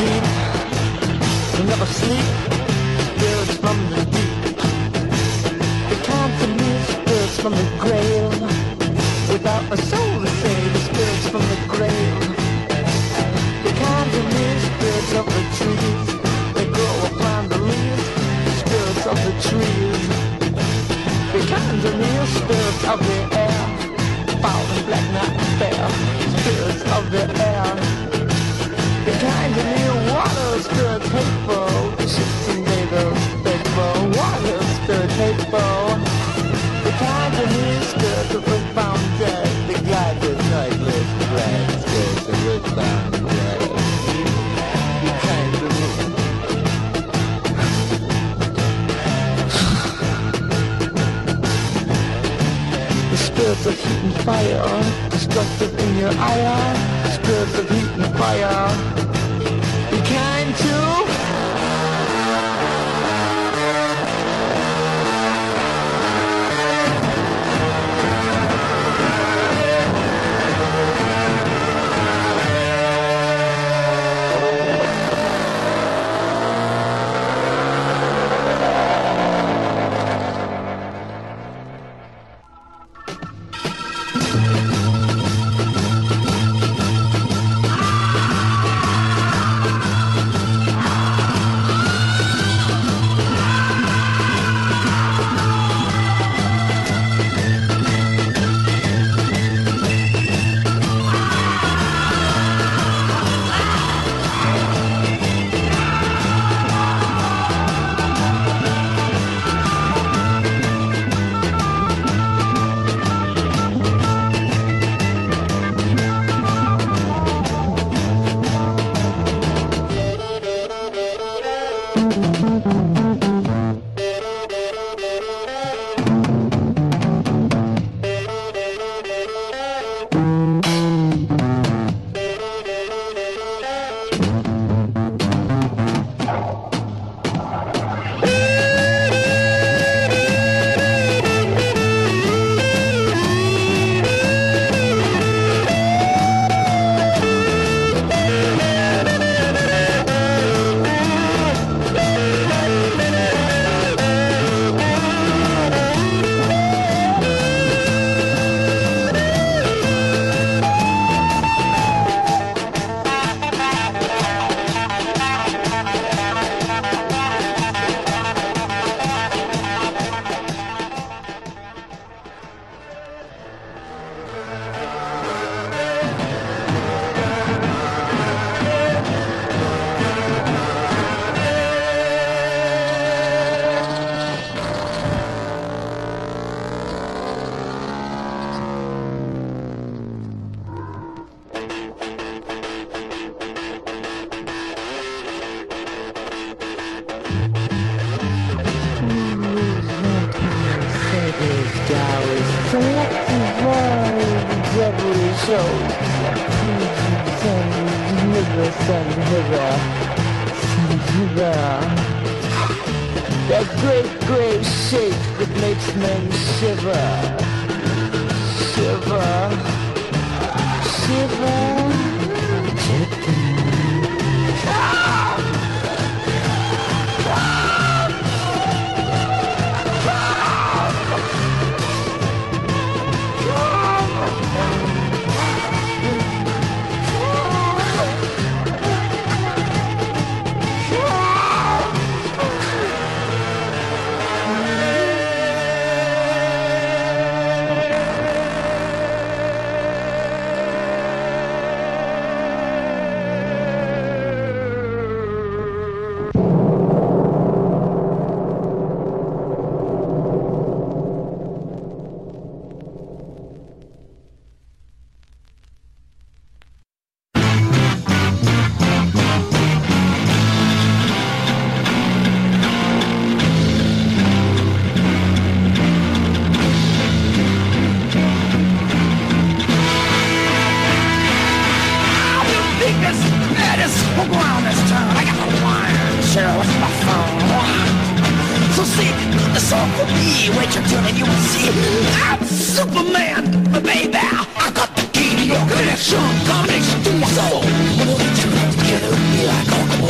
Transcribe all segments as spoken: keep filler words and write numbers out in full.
deep. They never sleep, spirits from the deep. They come to me, spirits from the grave. Without a soul to save, the spirits from the grave. They come to me, spirits of the trees. They grow upon the leaves, spirits of the trees. They come to me, spirits of the air. Foul and black, not fair, spirits of the air. The kind of new water spirits hateful, ships and neighbors faithful, water spirits hateful. The kind of new spirits of earthbound dead, the glide with noiseless glad spirits of earthbound dead. The kind of new. The spirits of heat and fire, destructive in your ire. Spirits of heat and fire. Be kind to. That great grave shake that makes men shiver, shiver, shiver, shiver. For me, wait your turn and you will see I'm Superman, baby. I got the key to your connection, connection to your soul. When we get together, be like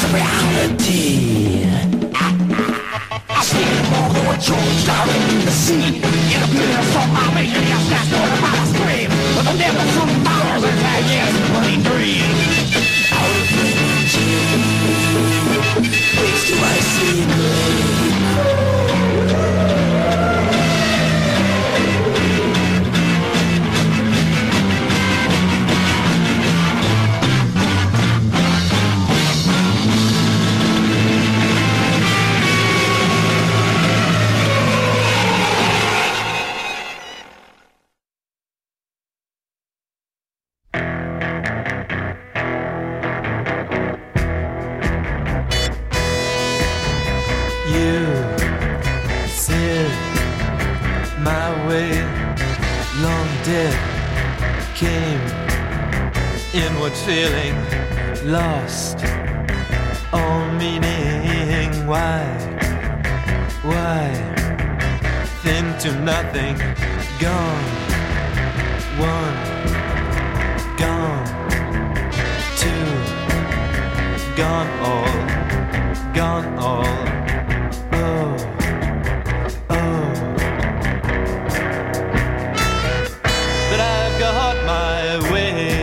reality. I see all the witches down in the sea. It appears from my vision, yes, that's what I scream. But the devil from thousand and years running dream. Out of reach, which do I see? Feeling lost, all meaning. Why, why, thin to nothing, gone, one, gone, two, gone all, gone all, oh, oh. But I've got my way.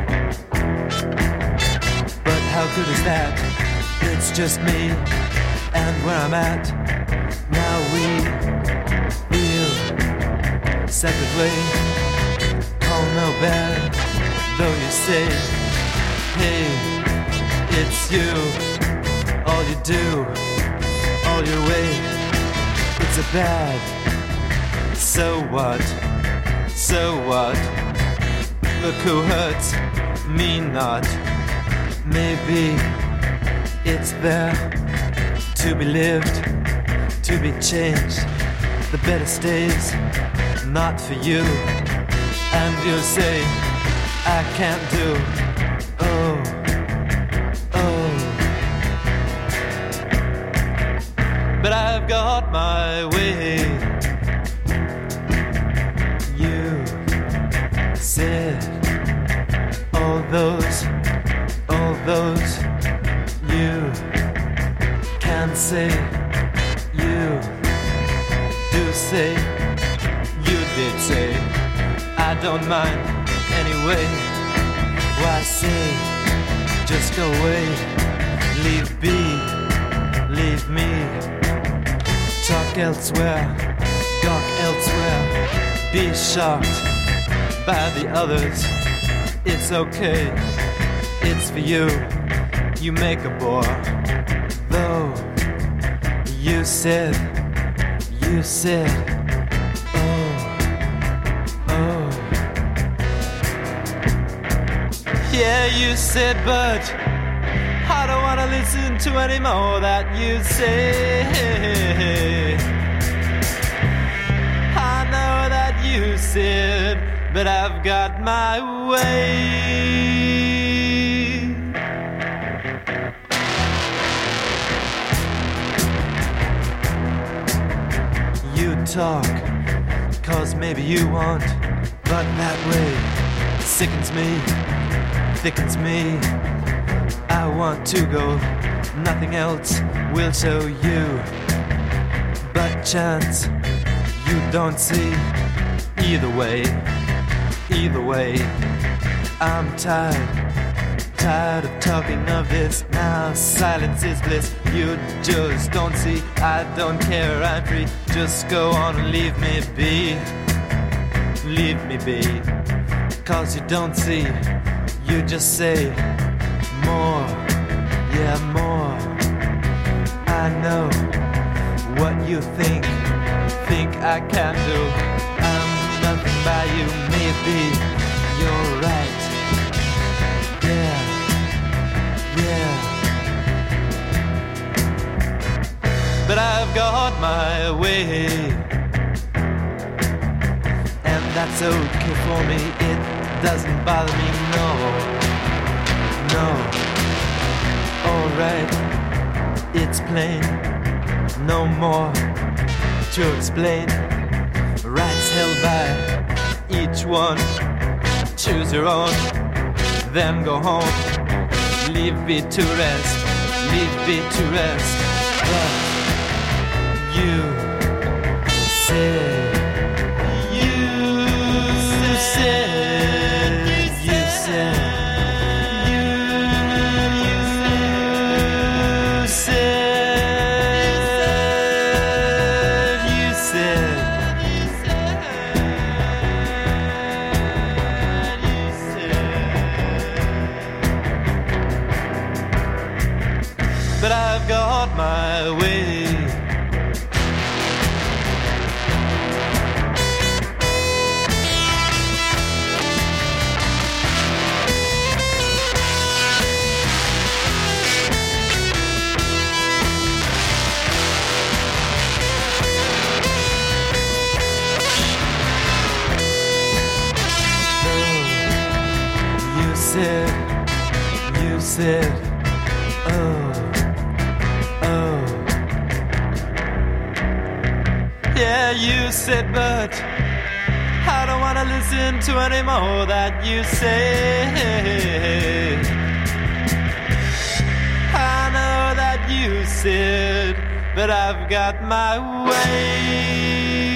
How good is that? It's just me and where I'm at. Now we feel separate way. Call no bad, though you say, hey, it's you. All you do, all your way. It's a bad. So what? So what? Look who hurts me not. Maybe it's there to be lived, to be changed. The better stays not for you. And you'll say, I can't do. Oh, oh. But I've got my way. You said all those All those you can say, you do say, you did say, I don't mind anyway. Why say, just go away, leave be, leave me. Talk elsewhere, gawk elsewhere, be shocked by the others. It's okay. It's for you, you make a bore. Though you said, you said, oh, oh. Yeah, you said, but I don't wanna listen to any more that you say. I know that you said, but I've got my way. You talk, cause maybe you want, but that way sickens me, thickens me. I want to go, nothing else will show you. But chance, you don't see. Either way, either way, I'm tired, tired of talking of this. Now silence is bliss, you just don't see. I don't care, I'm free, just go on and leave me be. Leave me be, cause you don't see. You just say, more, yeah more. I know what you think, think I can do. I'm nothing by you, maybe you're right. Yeah, yeah. But I've got my way, and that's okay for me. It doesn't bother me, no, no. Alright, it's plain, no more to explain. Rights held by each one. Choose your own, then go home. Leave me to rest, leave me to rest. But you said, you said, you said, you said, you said. But I've got my way. You said, you said, oh. Yeah, you said, but I don't want to listen to any more that you say. I know that you said, but I've got my way.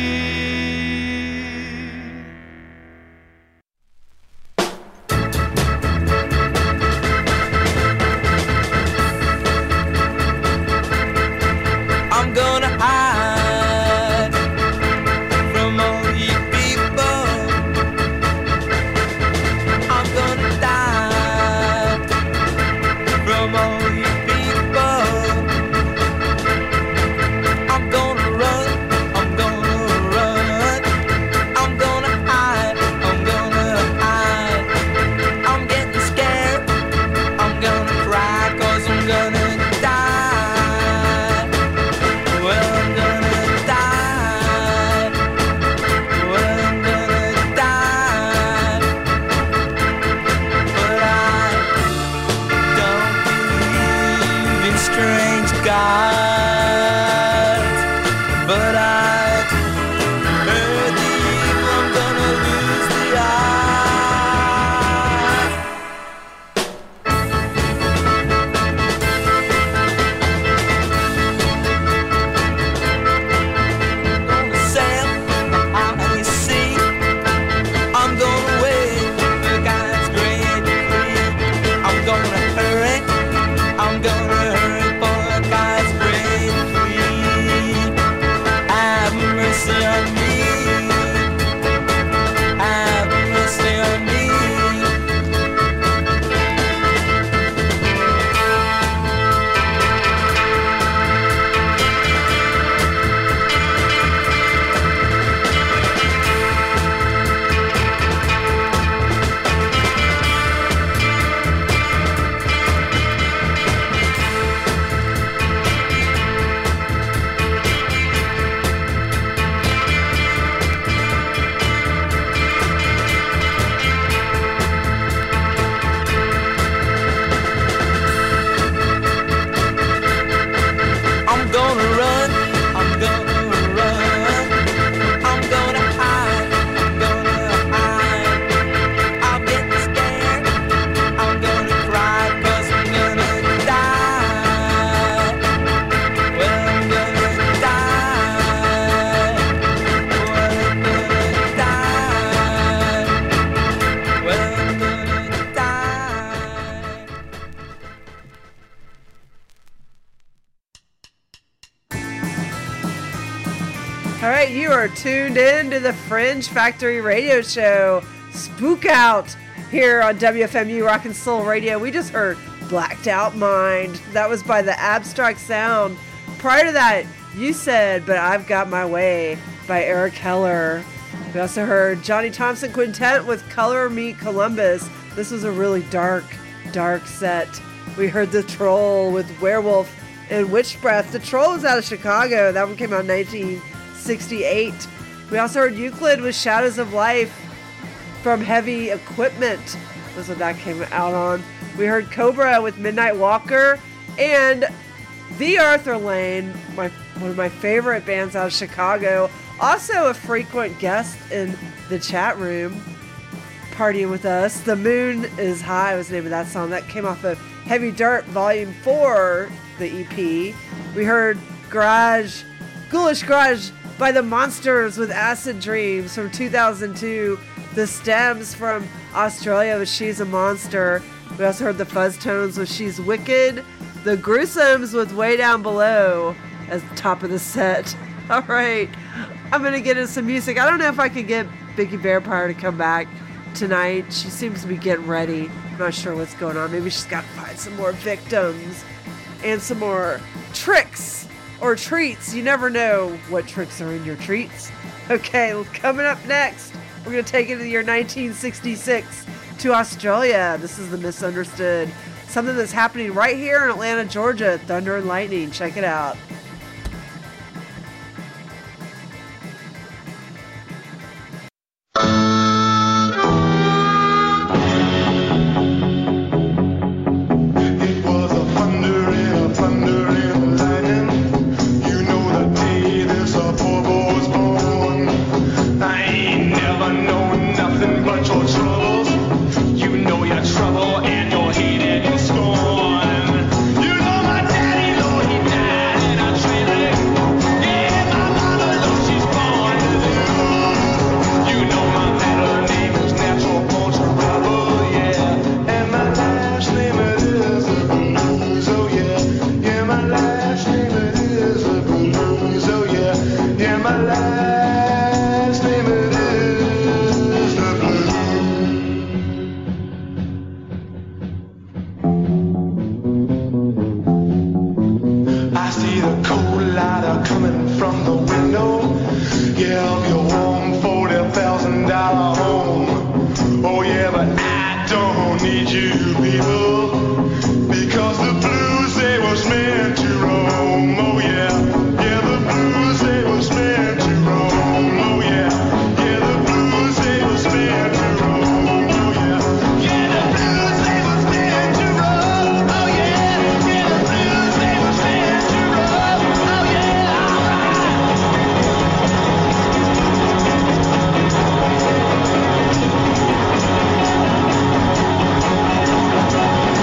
I'm gonna hide from all you people. I'm gonna die from all you people. I'm gonna run, I'm gonna run. I'm gonna hide, I'm gonna hide. I'm getting scared, I'm gonna cry, 'cause I'm gonna die. Well, I'm gonna die. Well, I'm gonna die. But I don't believe in strange gods. But I heard the evil, I'm gonna lose the eye. Gonna sail out on the sea. I'm gonna wait for God's great decree. I'm gonna hurry. I'm gonna hurry for God's great decree. Have mercy on me. Have mercy on me. I'm gonna run, I'm gonna run. I'm gonna hide, I'm gonna hide. I'm getting scared, I'm gonna cry, 'cause I'm gonna die. Well, I'm gonna die. Well, I'm gonna die. Well, I'm gonna die. All right, you are tuned in to the Fringe Factory Radio Show, Spook Out, here on W F M U Rock and Soul Radio. We just heard Blacked Out Mind. That was by the Abstract Sound. Prior to that, You Said, But I've Got My Way by Eric Heller. We also heard Johnny Thompson Quintet with Color Me Columbus. This was a really dark, dark set. We heard The Troll with Werewolf and Witch Breath. The Troll is out of Chicago. That one came out in nineteen sixty-eight. We also heard Euclid with Shadows of Life from Heavy Equipment. That's what that came out on. We heard Cobra with Midnight Walker and The Arthur Lane, my one of my favorite bands out of Chicago. Also a frequent guest in the chat room, partying with us. The Moon is High was the name of that song. That came off of Heavy Dirt Volume four, the E P. We heard Garage, Ghoulish Garage by the Monsters with Acid Dreams from two thousand two. The Stems from Australia with She's a Monster. We also heard the Fuzz Tones with She's Wicked. The Gruesomes with Way Down Below as the top of the set. All right, I'm going to get into some music. I don't know if I can get Biggie Bearpire to come back tonight. She seems to be getting ready. I'm not sure what's going on. Maybe she's got to find some more victims and some more tricks or treats. You never know what tricks are in your treats. Okay, well, coming up next, we're going to take it to the year nineteen sixty-six to Australia. This is The Misunderstood. Something that's happening right here in Atlanta, Georgia. Thunder and Lightning. Check it out. Oh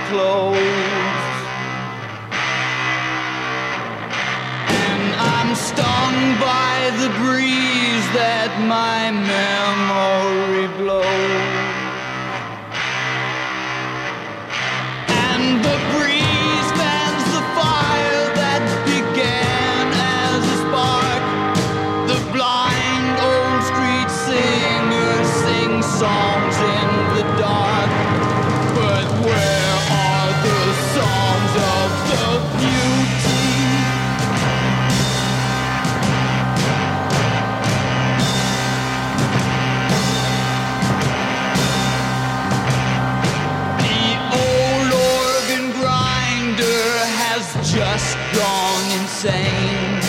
close. And I'm stung by the breeze that my memory blows. And the breeze fans the fire that began as a spark. The blind old street singers sing songs in the dark. But where are the songs of the beauty? The old organ grinder has just gone insane.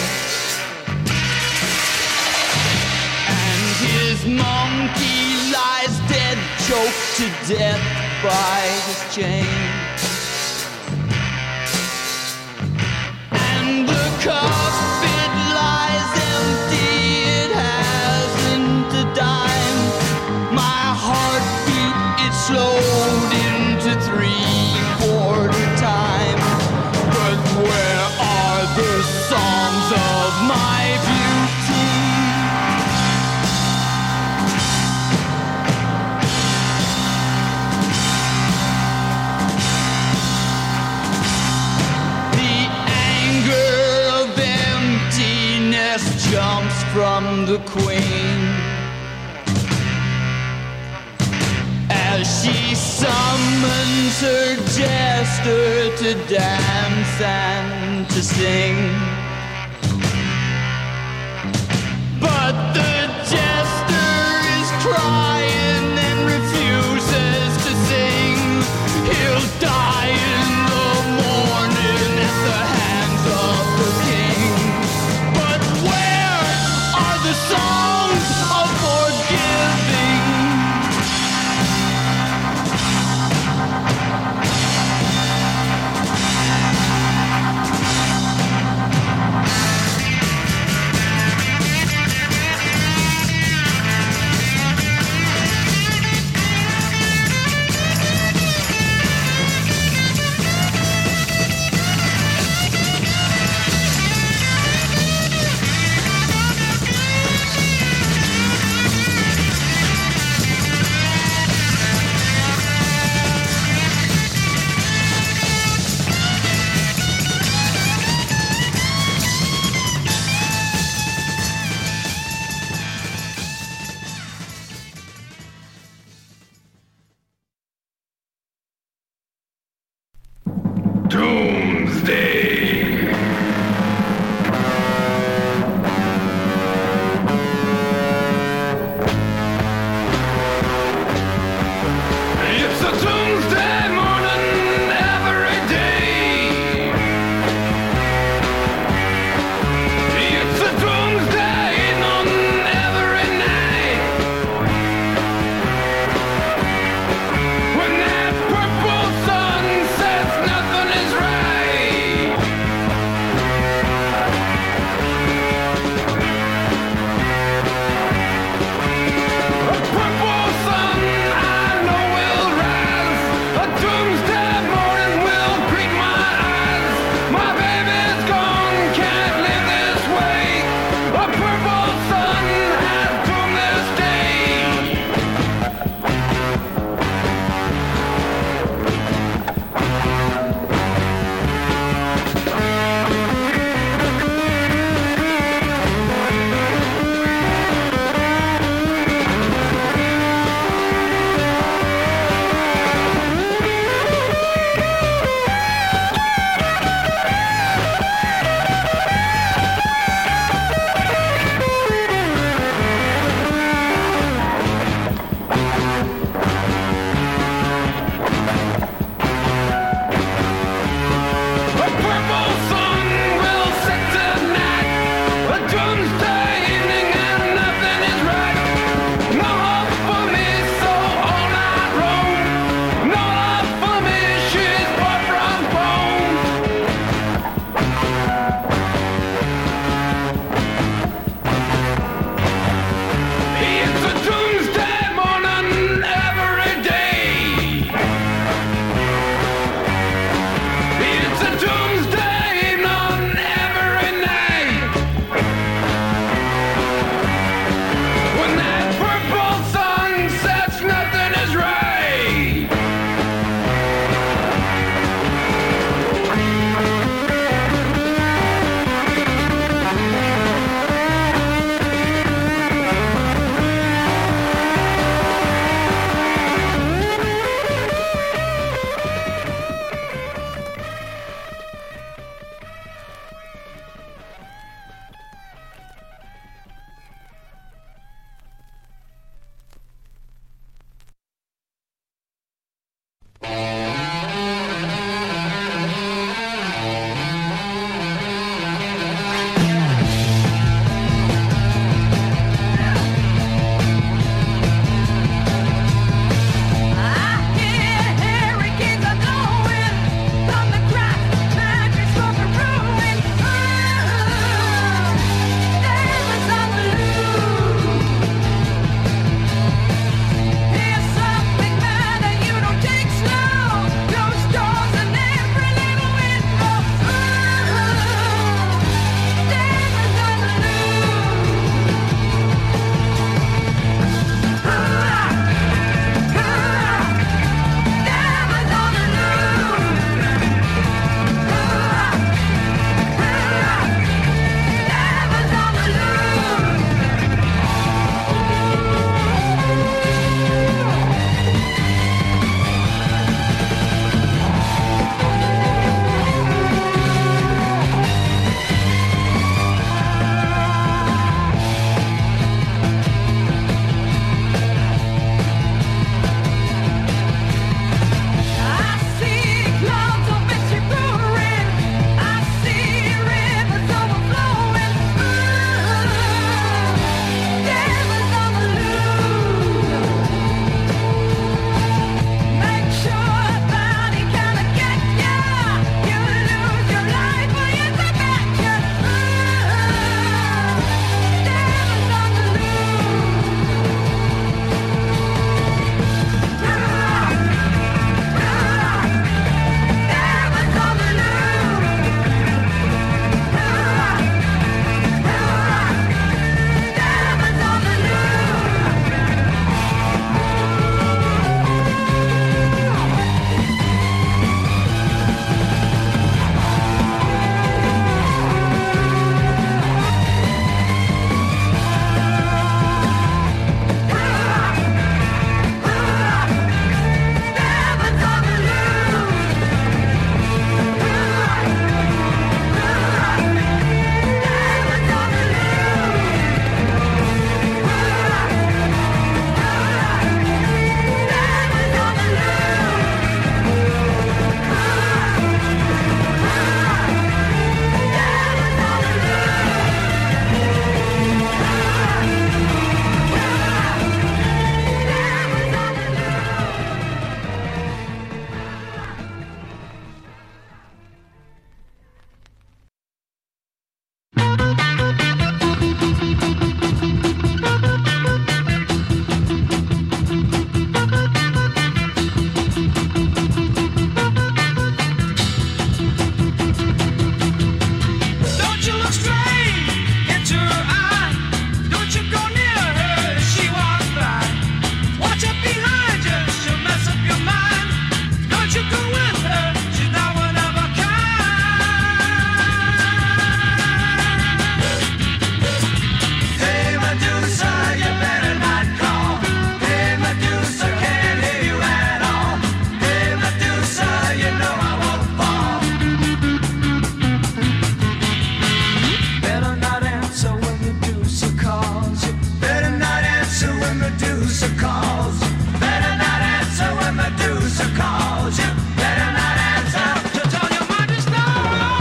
And his monkey lies dead, choked to death by his chain. And the coffin lies empty, it hasn't a dime. My heartbeat, it slowed into three-quarter time. But where are the songs of my beauty? The anger of emptiness jumps from the queen as she summons her jester to dance and to sing. But the jester is crying and refuses to sing. He'll die in the morning at the hands of the king. But where are the songs of forgiving? Medusa calls. Better not answer when Medusa calls. You better not answer. To tell your mind to stop.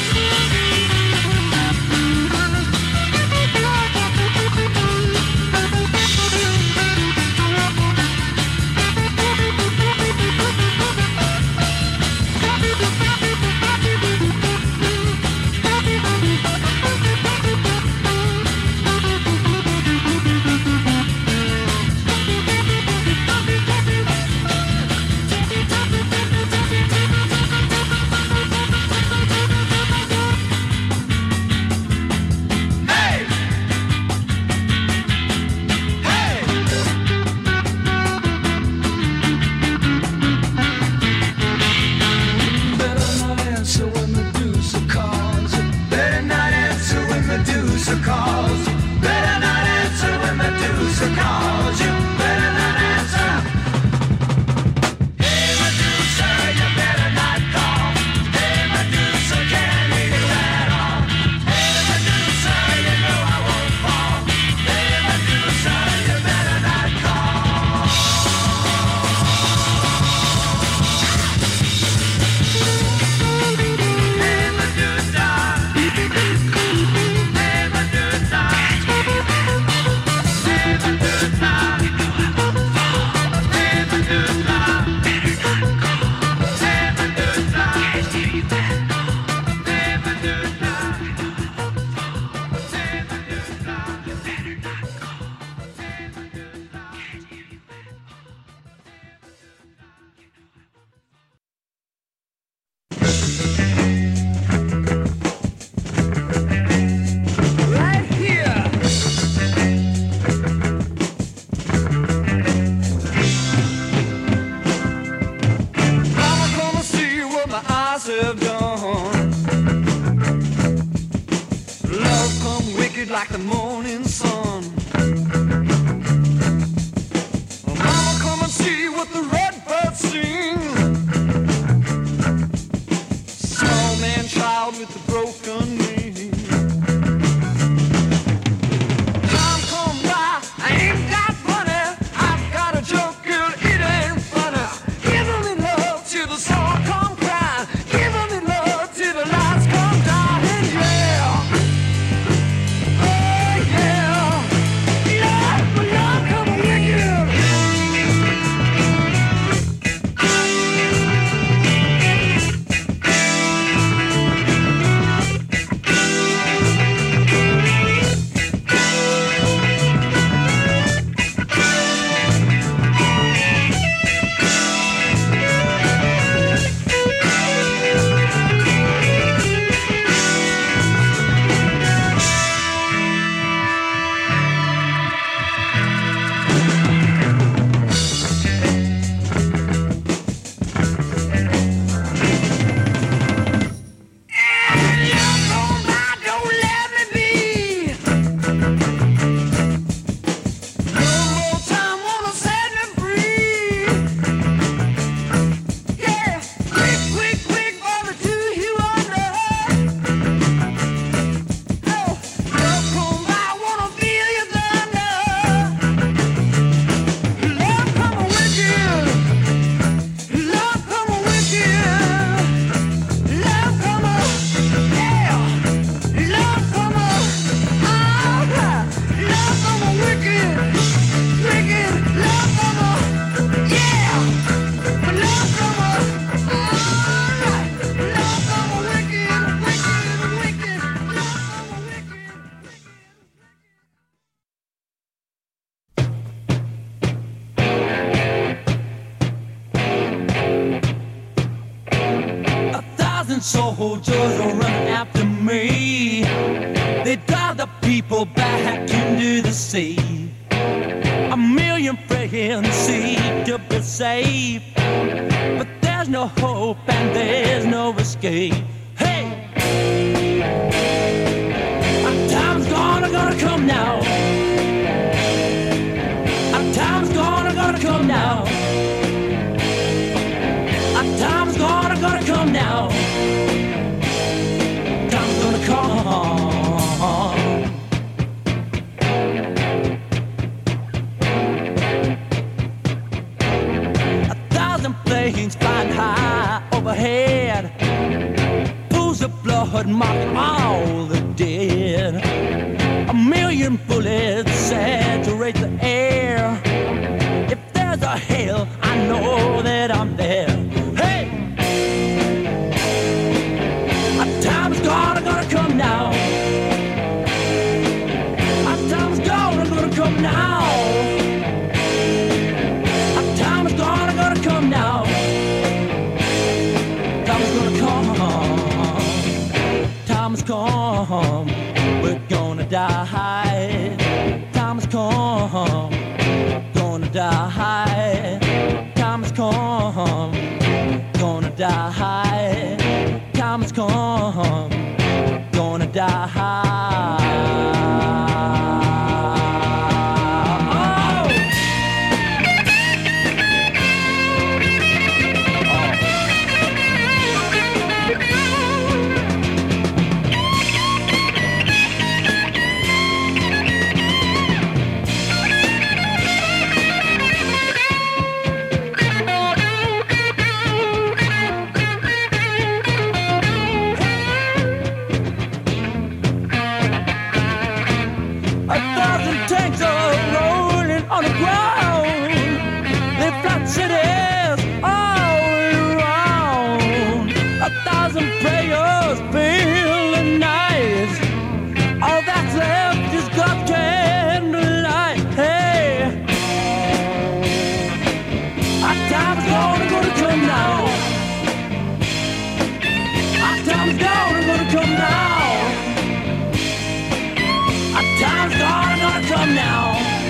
have done. Love come wicked like the morning sun. Mama, come and see what the redbirds sing. Small man child with the broken knee. Time come by, I ain't got money. I've got a joke, girl, it ain't funny. Giving me love till the song come crying. Giving me love till the lights come down. And yeah, oh yeah, love, my love come wicked. Soldiers are running after me. They drive the people back into the sea. A million friends seek to be safe, but there's no hope and there's no escape. Hey, our time's gonna, gonna come now. Our time's gonna, gonna come now. Our time's gonna, gonna come now. planes flying high overhead. Pools of blood marking all the dead. A million bullets saturate the air. If there's a hell, I know that I'm there. Hey! A time's gonna, gonna come now. A time's gonna, gonna come now. A time's gonna, gonna come now. Time's gonna come. Time's come. We're gonna die. Time's come. Gonna die. Time's come. Gonna die. Time's come. Gonna die. On the ground, they flat cities all around. A thousand prayers fill the night. All that's left is God's candlelight. Hey, our time's gonna, gonna come now. Our time's gonna, gonna come now. Our time's gonna, gonna come now.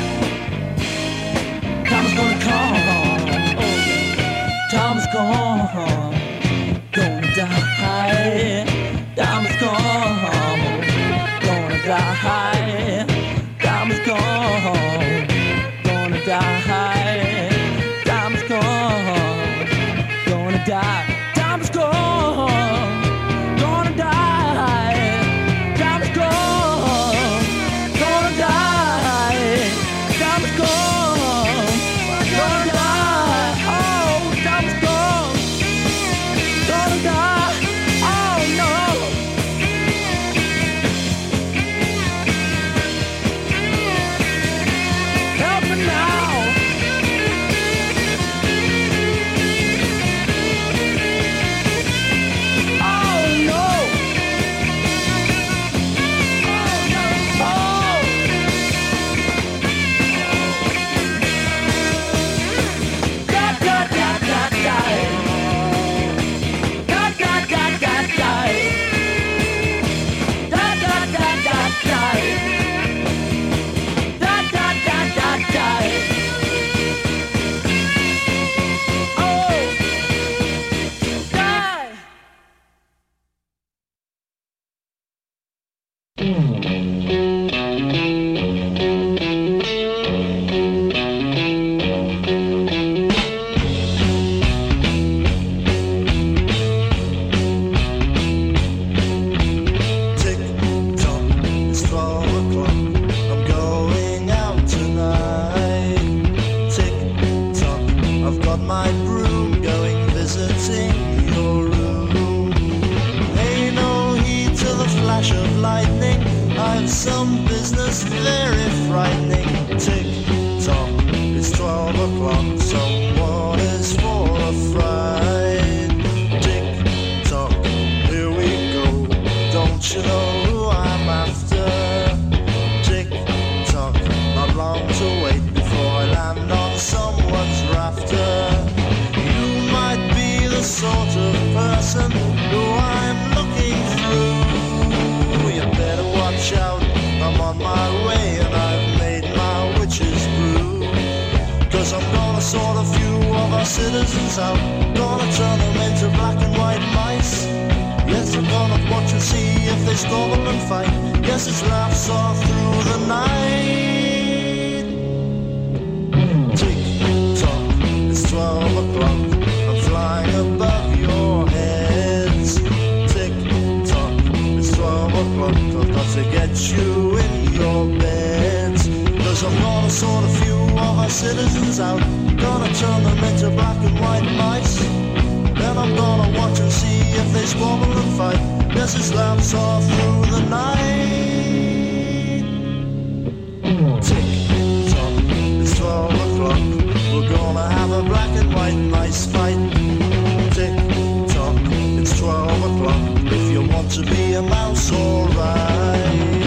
Time's gonna come, oh, time's gone, gonna die. Time's gone, gonna die. Time's gone, gonna die. Time's gone, gonna die. Time's gone, gonna die. Time's gone, gonna die. Time's gone. Gonna die, oh, time's gone. Gonna die, oh no. Help me now. Oh no. Oh no, oh. Da da da da da. Da da da da da. Da da da da da. Da da da da da. Oh, die. Tick tock, it's twelve o'clock. I'm going out tonight. Tick tock, I've got my broom going visiting your room. Pay no heed to the flash of lightning. I've some business very frightening. Tick tock, it's twelve o'clock. Someone is for a fright. Tick tock, here we go. Don't you know who I'm after? Tick tock, not long to wait before I land on someone's rafter. You might be the sort of person who I'm looking through. You better watch out, I'm on my way and I've made my witch's brew. Cause I'm gonna sort a few of our citizens out. Gonna turn them into black and white mice. Yes, I'm gonna watch and see if they squabble and fight. Yes, it's laughs all through the night. Tick tock, it's twelve o'clock. I'm flying above your heads. Tick tock, it's twelve o'clock. I've got to get you in your beds. Cause I'm gonna sort a few of our citizens out. Gonna turn them into black and white mice. Then I'm gonna watch and see if they squabble and fight. Yes, it's lamps all through the night. Tick tock, it's twelve o'clock. We're gonna have a black and white nice fight. Tick tock, it's twelve o'clock. If you want to be a mouse, alright.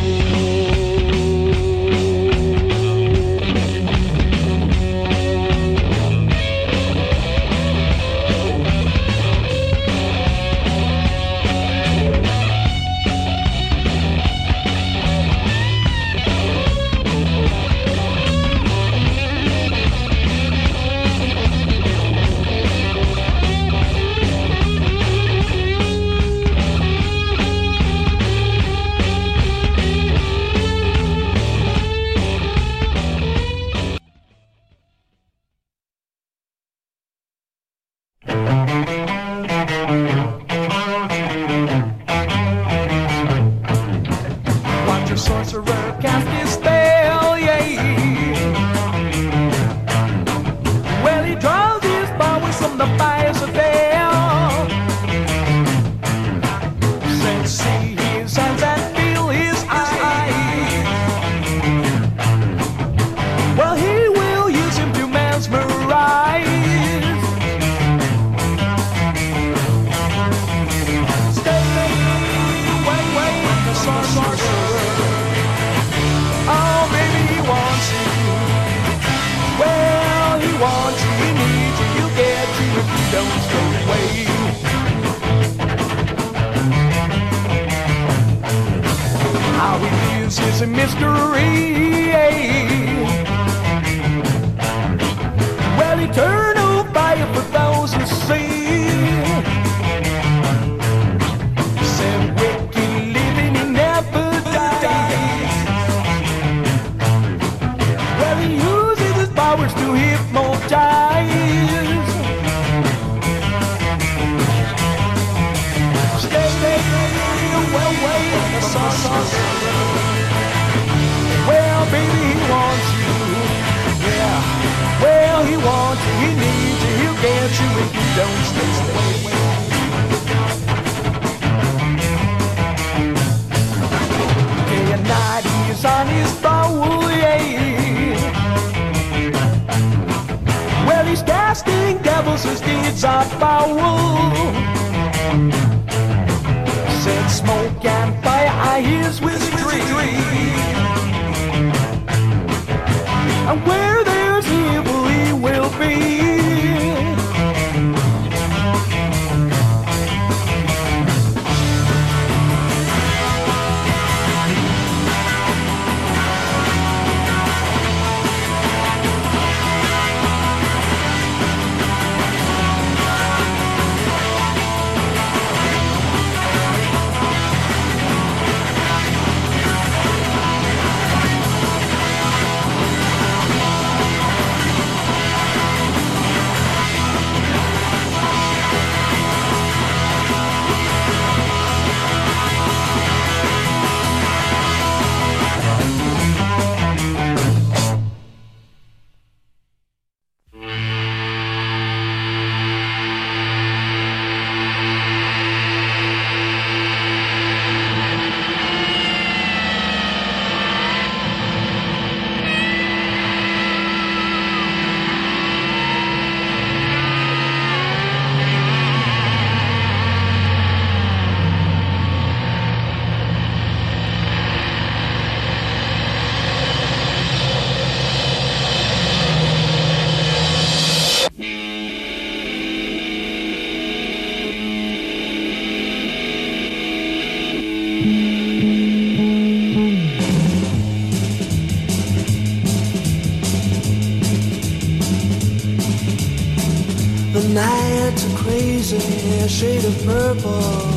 Nights are crazy, a shade of purple.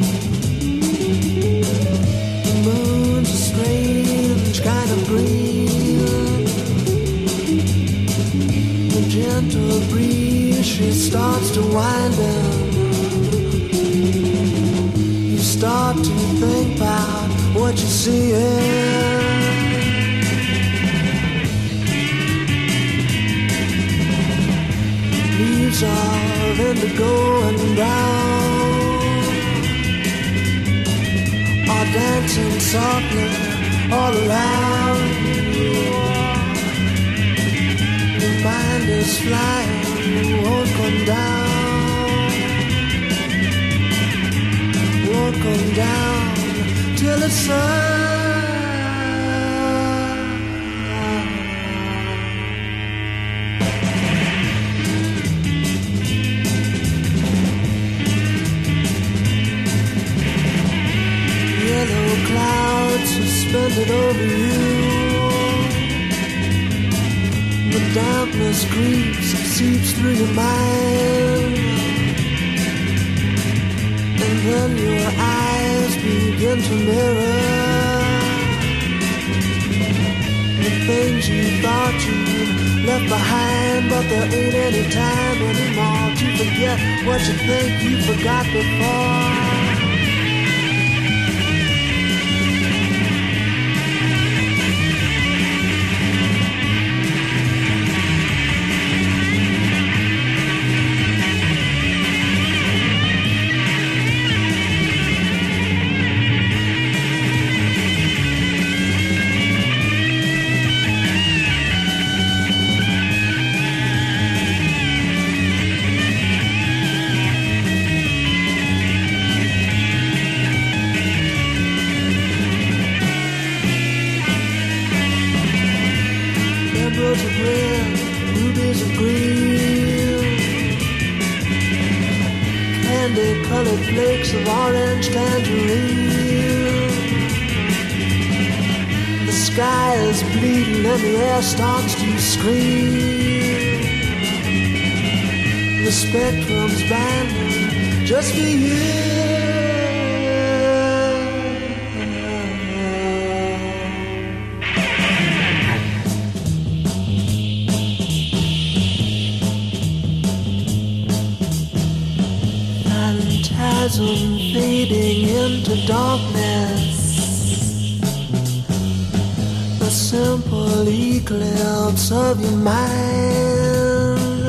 The moon's a strange kind of green. The gentle breeze, she starts to wind down. You start to think about what you see. streets of indigo and brown are dancing softly all around. Your mind is flying, won't come down, won't come down till it's sun. Yellow clouds suspended over you. The dampness creeps, seeps through your mind. And then your eyes begin to mirror the things you thought you left behind. But there ain't any time anymore to forget what you think you forgot before. Emeralds of red, rubies of green, candy-colored flakes of orange tangerine. The sky is bleeding and the air starts to scream. The spectrum's banding just for you. Phantasm fading into darkness, a simple eclipse of your mind.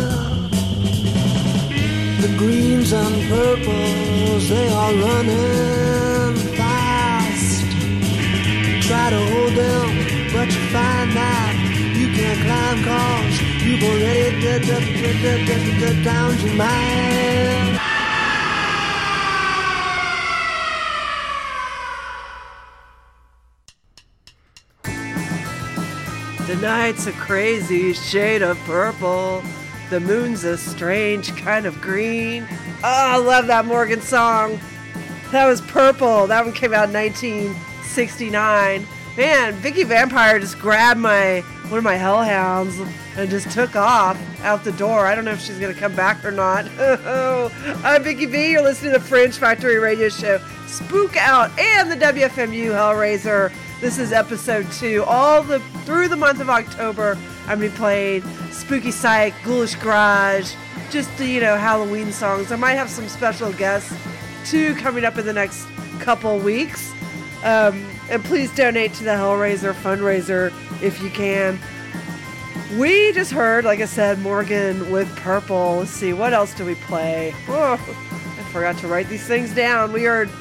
The greens and purples, they are running fast. Try to hold them, but you find that you can't climb, cause you've already d- d- d- d- d- d- down your mind. The night's a crazy shade of purple. The moon's a strange kind of green. Oh, I love that Morgan song. That was Purple. That one came out in nineteen sixty-nine. Man, Vicky Vampire just grabbed my one of my hellhounds and just took off out the door. I don't know if she's going to come back or not. I'm Vicky V. You're listening to the Fringe Factory Radio Show, Spook Out, and the W F M U Hellraiser. This is episode two. All the through the month of October, I'm going to be playing Spooky Psych, Ghoulish Garage, just the, you know, Halloween songs. I might have some special guests, too, coming up in the next couple weeks. Um, and please donate to the Hellraiser fundraiser if you can. We just heard, like I said, Morgan with Purple. Let's see, what else do we play? Oh, I forgot to write these things down. We heard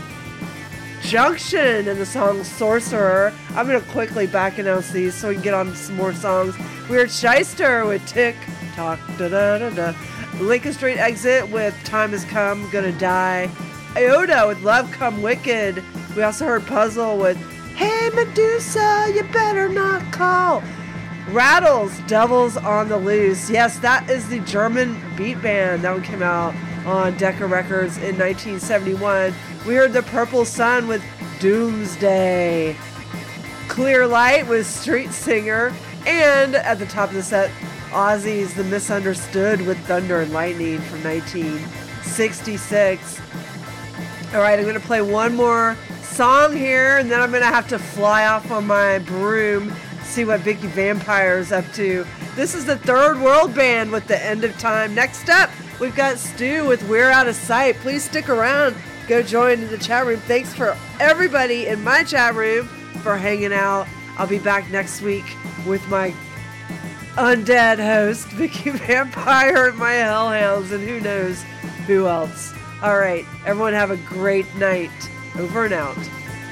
Junction in the song Sorcerer. I'm going to quickly back announce these so we can get on to some more songs. We heard Shyster with Tick Tock, da da da da. Lincoln Street Exit with Time Has Come, Gonna Die. Iota with Love Come Wicked. We also heard Puzzle with Hey Medusa, you better not call. Rattles, Devils on the Loose. Yes, that is the German beat band. That one came out on Decca Records in nineteen seventy-one. We heard The Purple Sun with Doomsday. Clear Light with Street Singer. And at the top of the set, Ozzy's The Misunderstood with Thunder and Lightning from nineteen sixty-six. All right, I'm going to play one more song here, and then I'm going to have to fly off on my broom, see what Vicky Vampire is up to. This is the Third World Band with The End of Time. Next up, we've got Stu with We're Out of Sight. Please stick around. Go join in the chat room. Thanks for everybody in my chat room for hanging out. I'll be back next week with my undead host, Vicky Vampire, and my hellhounds, and who knows who else. All right, everyone have a great night. Over and out.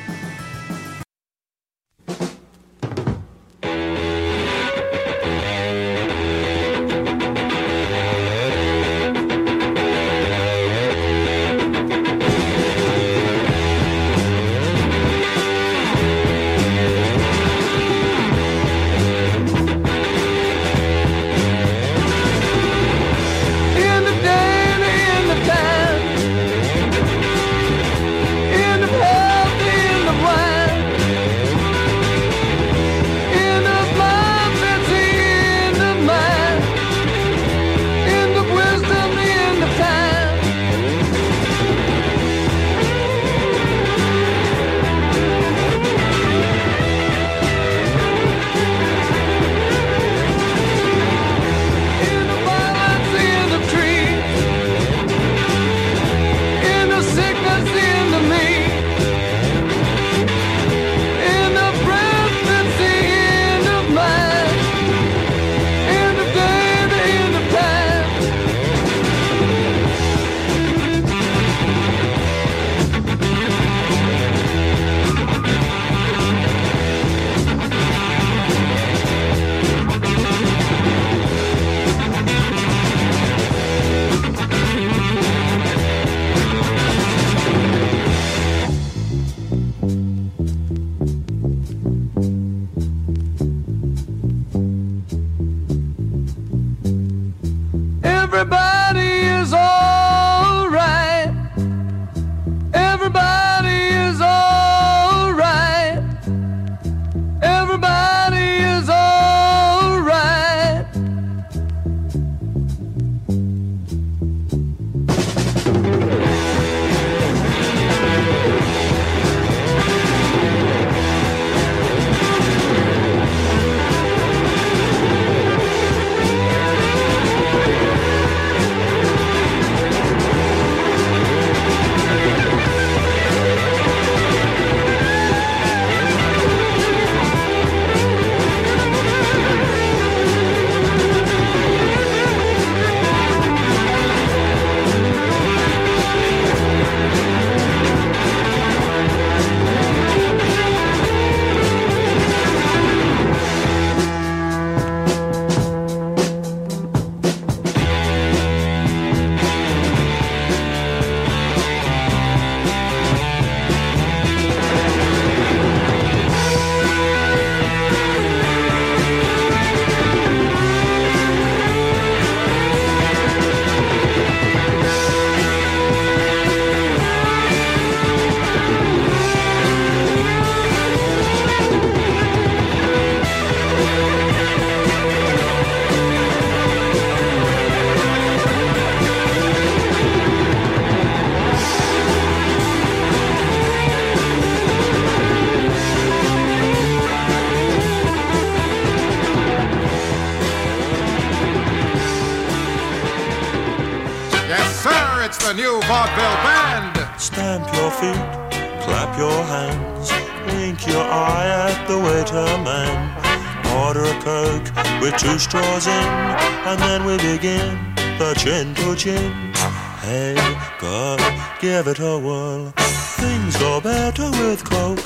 The new vaudeville band. Stamp your feet, clap your hands, wink your eye at the waiter man. Order a Coke with two straws in, and then we begin the chin to chin. Hey, girl, give it a whirl. Things go better with Coke.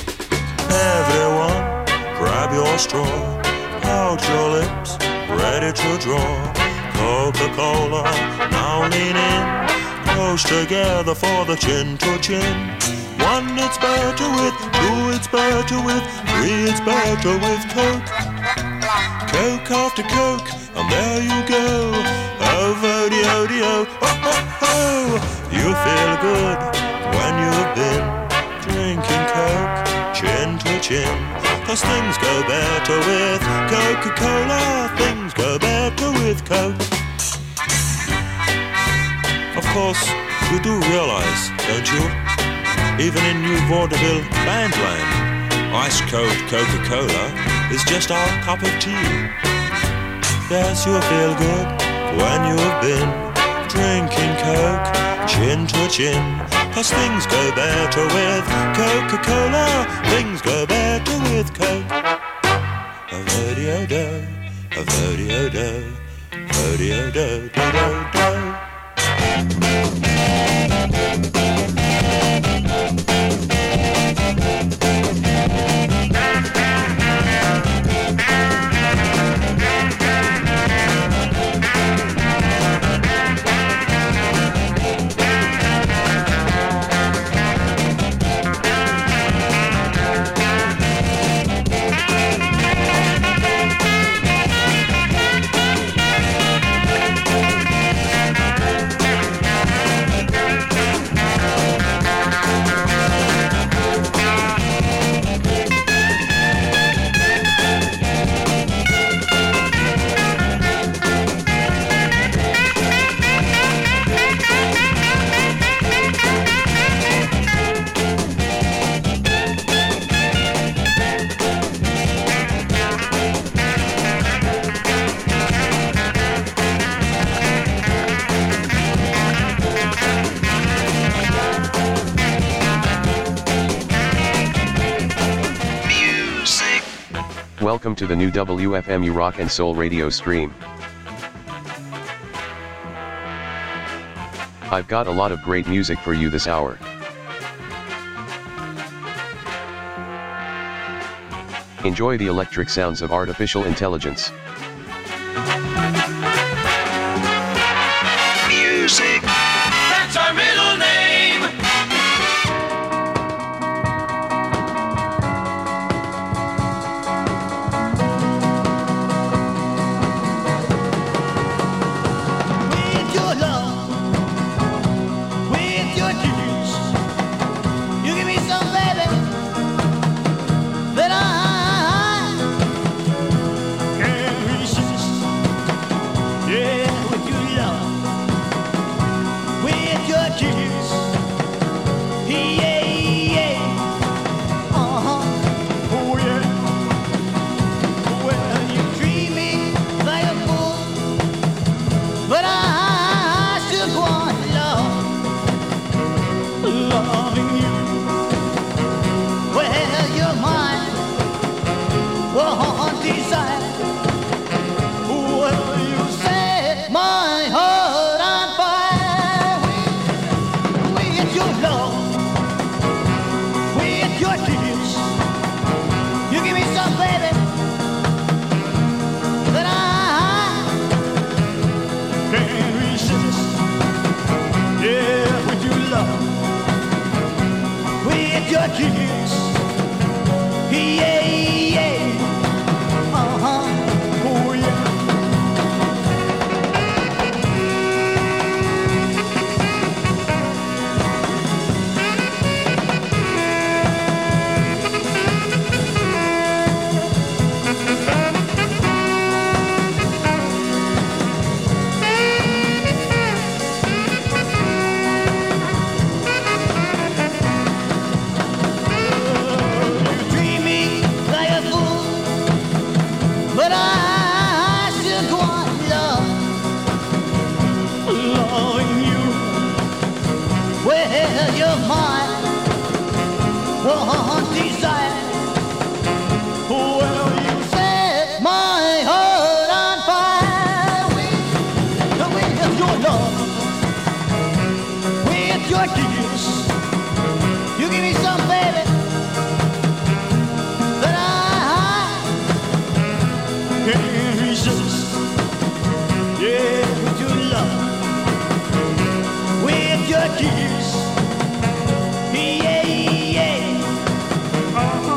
Everyone, grab your straw, out your lips, ready to draw. Coca-Cola, now lean in. Close together for the chin to chin. One it's better with, two it's better with, three it's better with Coke. Coke after Coke, and there you go. Oh, vodie-odie-oh, oh, oh, oh. You feel good when you've been drinking Coke, chin to chin. Cause things go better with Coca-Cola, things go better with Coke. Of course, you do realize, don't you? Even in new vaudeville bandland, ice-cold Coca-Cola is just our cup of tea. Yes, you'll feel good when you've been drinking Coke, chin to chin. Cause things go better with Coca-Cola, things go better with Coke. Oh, oh, a vo-de-o-do, vo-de-o-do, do-do-do. Welcome to the new W F M U Rock and Soul radio stream. I've got a lot of great music for you this hour. Enjoy the electric sounds of artificial intelligence. Music, that's our middle name. With your love, with your kiss, you give me some, baby, that I can't resist. Yeah, with your love, with your kiss, yeah, yeah, uh-huh, oh yeah. Well, you treat me like a fool, but I still want love, loving you. Well, you're mine, one desire. Well, you set my heart on fire with, with your love, with your kiss. You give me some, baby, that I can't resist. Yeah, with your love, with your kiss, yeah, yeah, uh-huh, oh yeah. You treat me like a fool, but I still want love, loving you. Well, you're mine, one desire. Well, you set my heart on fire with, with your love, with your kiss. You give me some, baby, that I can't resist. Yeah, with your love, with your kiss, yeah, yeah, uh-huh.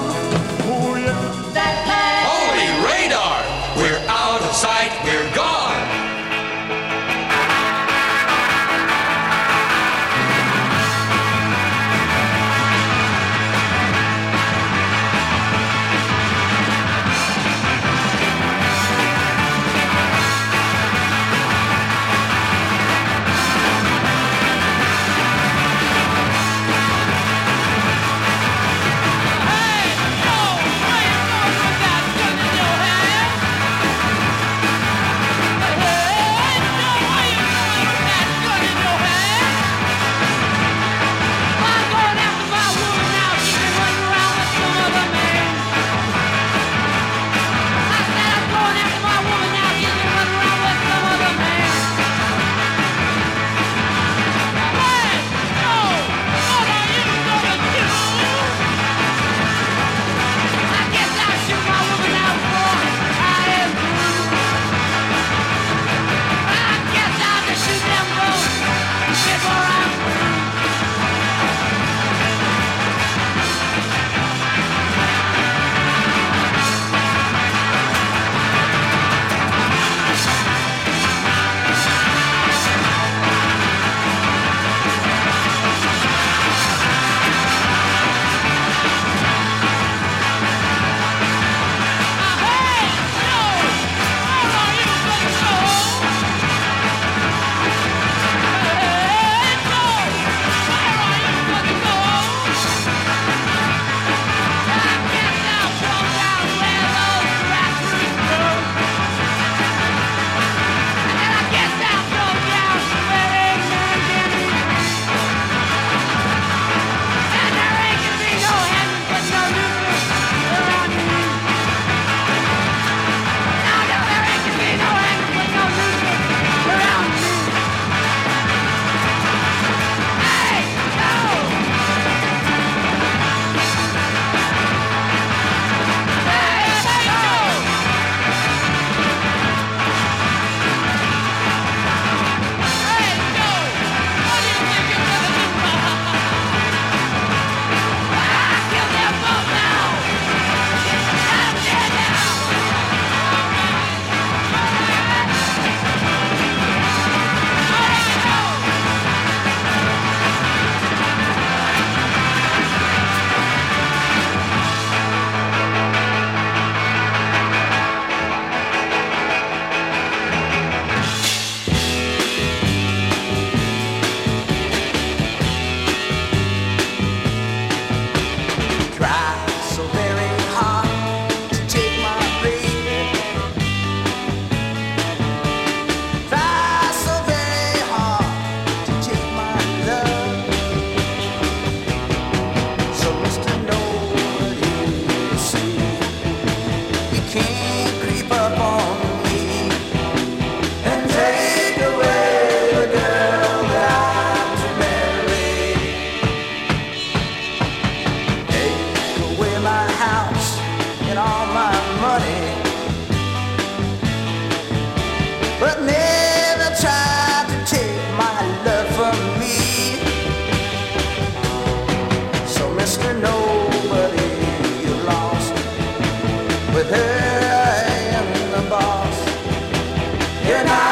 and I